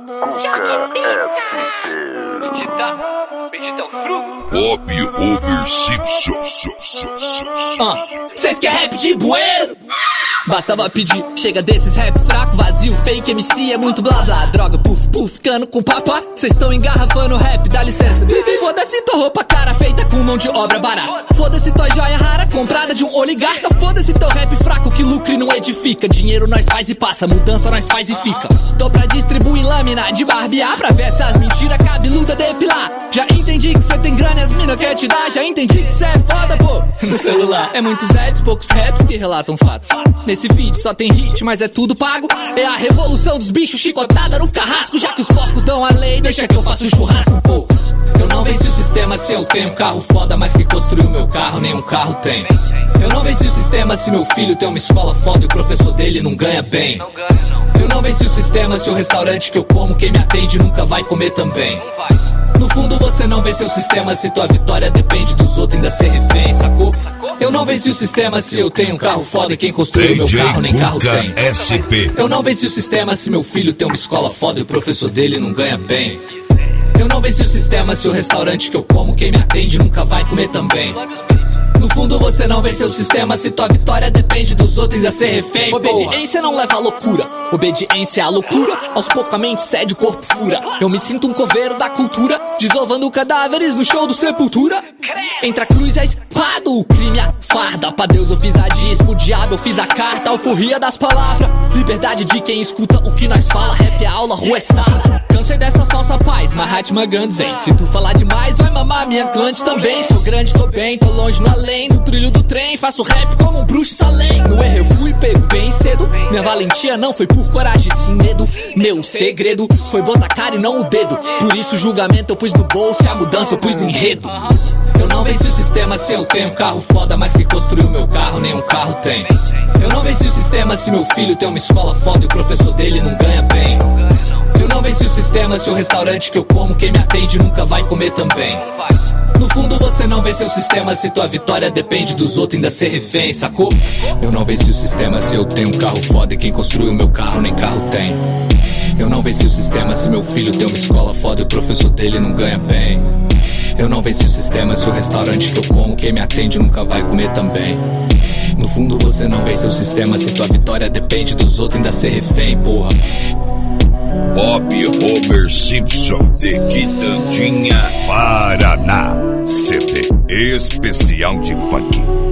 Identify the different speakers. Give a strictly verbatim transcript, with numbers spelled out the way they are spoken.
Speaker 1: Bendita, bendita é o fruto.
Speaker 2: Bob Homer Simpson.
Speaker 3: Ah, cês quer rap de bueiro? Bastava pedir, chega desses rap fraco, vazio, fake M C, é muito blá blá. Droga, puf, puf, ficando com papá. Cês tão engarrafando rap, dá licença. Foda-se tua roupa cara feita com mão de obra barata. Foda-se tua joia rara, comprada de um oligarca. Foda-se teu rap fraco que lucre não edifica. Dinheiro nós faz e passa, mudança nós faz e fica. Tô pra distribuir lâmina de barbear, pra ver essas mentiras cabeluda depilar. Já entendi que cê tem grana e as mina quer te dar. Já entendi que cê é foda, pô. No celular é muitos ads, poucos raps que relatam fatos. Nesse feed só tem hit, mas é tudo pago. É a revolução dos bichos, chicotada no carrasco. Já que os porcos dão a lei, deixa que eu faço churrasco, pô. Eu não venci o sistema se eu tenho um carro foda, mas que construiu meu carro, nenhum carro tem. Eu não venci o sistema se meu filho tem uma escola foda e o professor dele não ganha bem. Eu não venci o sistema se o restaurante que eu como, quem me atende nunca vai comer também. No fundo você não venceu o sistema se tua vitória depende dos outros ainda ser refém, sacou? Eu não venci o sistema se eu tenho um carro foda e quem construiu meu carro nem carro tem.
Speaker 2: S P.
Speaker 3: Eu não venci o sistema se meu filho tem uma escola foda e o professor dele não ganha bem. Eu não venci o sistema se o restaurante que eu como, quem me atende nunca vai comer também. No fundo você não venceu o sistema se tua vitória depende dos outros ainda ser refém. Obediência não leva a loucura, obediência é a loucura. Aos poucos a mente cede, o corpo fura. Eu me sinto um coveiro da cultura, desovando cadáveres no show do Sepultura. Entre a cruz e a espada, o crime é a farda. Pra Deus eu fiz a disco, o diabo eu fiz a carta. Alforria das palavras, liberdade de quem escuta o que nós fala. Rap é aula, rua é sala. Cansei dessa falsa paz, Mahatma Gandhi zen. Se tu falar demais vai mamar minha clante também. Sou grande, tô bem, tô longe no além. No trilho do trem, faço rap como um bruxo salém. No erro eu fui pego bem cedo. Minha valentia não foi por coragem, sim medo. Meu segredo foi botar a cara e não o dedo. Por isso o julgamento eu pus no bolso e a mudança eu pus no enredo. Eu não venci o sistema se eu tenho um carro foda, mas que construiu meu carro, nenhum carro tem. Eu não venci o sistema se meu filho tem uma escola foda e o professor dele não ganha bem. Eu não venci o sistema se o restaurante que eu como, quem me atende nunca vai comer também. No fundo você não venceu o sistema se tua vitória depende dos outros ainda ser refém, sacou? Eu não venci o sistema se eu tenho um carro foda e quem construiu meu carro nem carro tem. Eu não venci o sistema se meu filho tem uma escola foda e o professor dele não ganha bem. Eu não venci o sistema se o restaurante que eu como, quem me atende nunca vai comer também. No fundo você não venceu o sistema se tua vitória depende dos outros ainda ser refém, porra.
Speaker 2: Bob Homer Simpson de Quitandinha, Paraná. C D especial de funk.